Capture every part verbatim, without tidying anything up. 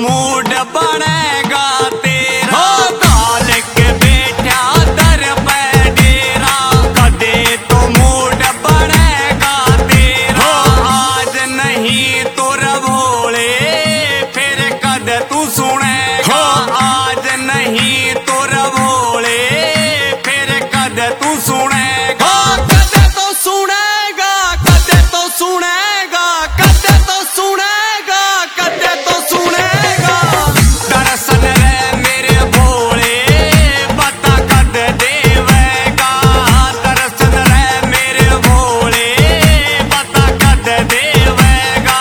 Mood बनेगा तेरा। डाल के बैठा दर पे डेरा, कदे तो मूड बनेगा तेरा। आज नहीं तो रभोले फिर कद तू सुनेगा। आज नहीं तो रभोले फिर कद तू सुनेगा। कद तो सुनेगा, कद तो सुनेगा, कद तो सुनेगा, कद तो सुनेगा। दर्शन रे मेरे भोले बता कद देवेगा। दर्शन रे मेरे भोले बता कद देवेगा।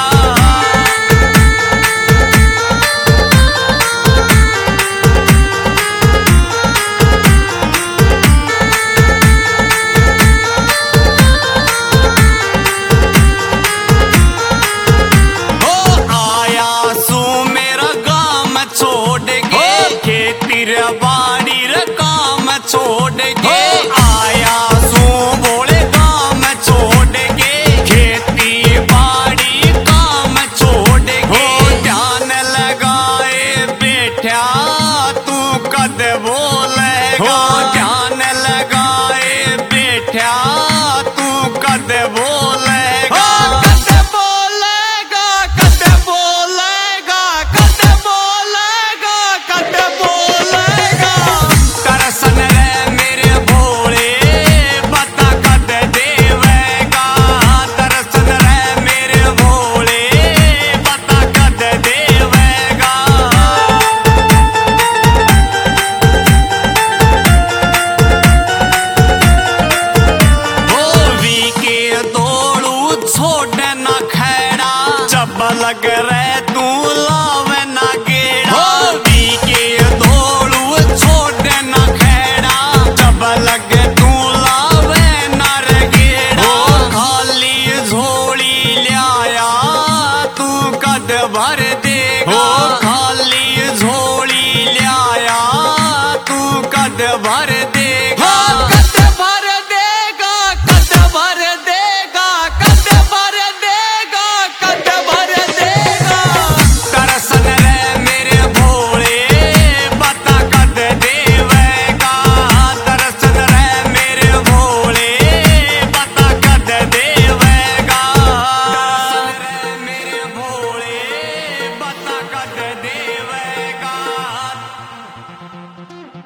बाड़ी रे काम छोड़ के आया सू बोले काम छोड़ के। खेती बाड़ी काम छोड़ के ध्यान लगाए बैठा तू कद बोलेगा। ध्यान लगाए बैठा तू कद बोलेगा। कद बोलेगा, कद बोलेगा, कद बोलेगा, कद बोलेगा। दर्शन रे मेरे भोले बता कद देवेगा। दर्शन रे मेरे भोले बता कद देवेगा। होवी के दौड़ू छोड़ न खैड़ा, जब लग रे तू लावे ना गेड़ा। होवी के दौड़ू छोड़ न खैड़ा, जब लग तू लावे ना रे गेड़ा। खाली झोली लिया तू कद भर देगा। खाली झोली लिया तू कद भर देगा।